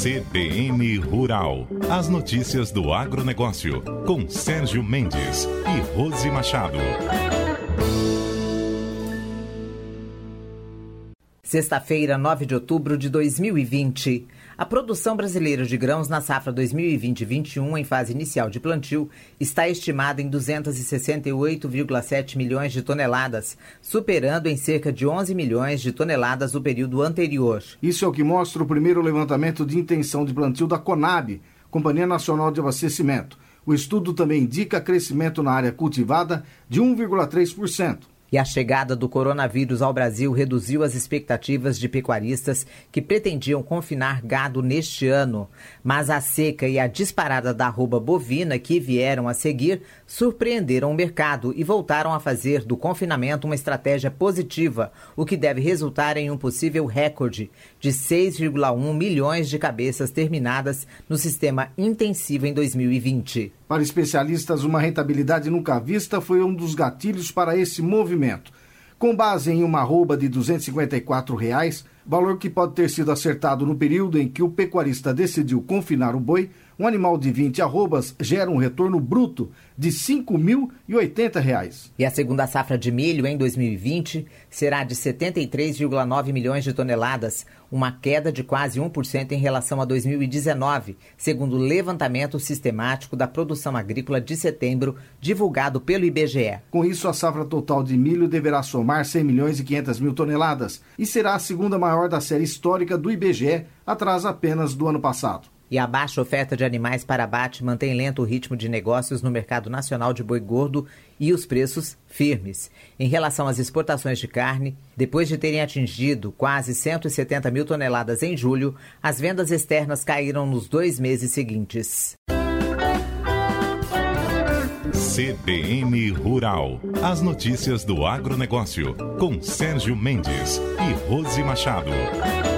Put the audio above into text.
CBN Rural. As notícias do agronegócio, com Sérgio Mendes e Rose Machado. Sexta-feira, 9 de outubro de 2020. A produção brasileira de grãos na safra 2020-21, em fase inicial de plantio, está estimada em 268,7 milhões de toneladas, superando em cerca de 11 milhões de toneladas o período anterior. Isso é o que mostra o primeiro levantamento de intenção de plantio da Conab, Companhia Nacional de Abastecimento. O estudo também indica crescimento na área cultivada de 1,3%. E a chegada do coronavírus ao Brasil reduziu as expectativas de pecuaristas que pretendiam confinar gado neste ano. Mas a seca e a disparada da arroba bovina que vieram a seguir surpreenderam o mercado e voltaram a fazer do confinamento uma estratégia positiva, o que deve resultar em um possível recorde de 6,1 milhões de cabeças terminadas no sistema intensivo em 2020. Para especialistas, uma rentabilidade nunca vista foi um dos gatilhos para esse movimento. Com base em uma arroba de R$ 254, valor que pode ter sido acertado no período em que o pecuarista decidiu confinar o boi, um animal de 20 arrobas gera um retorno bruto de R$ 5.080. E a segunda safra de milho em 2020 será de 73,9 milhões de toneladas, uma queda de quase 1% em relação a 2019, segundo o levantamento sistemático da produção agrícola de setembro, divulgado pelo IBGE. Com isso, a safra total de milho deverá somar 100 milhões e 500 mil toneladas e será a segunda maior da série histórica do IBGE, atrás apenas do ano passado. E a baixa oferta de animais para abate mantém lento o ritmo de negócios no mercado nacional de boi gordo e os preços firmes. Em relação às exportações de carne, depois de terem atingido quase 170 mil toneladas em julho, as vendas externas caíram nos 2 meses seguintes. CBN Rural. As notícias do agronegócio, com Sérgio Mendes e Rose Machado.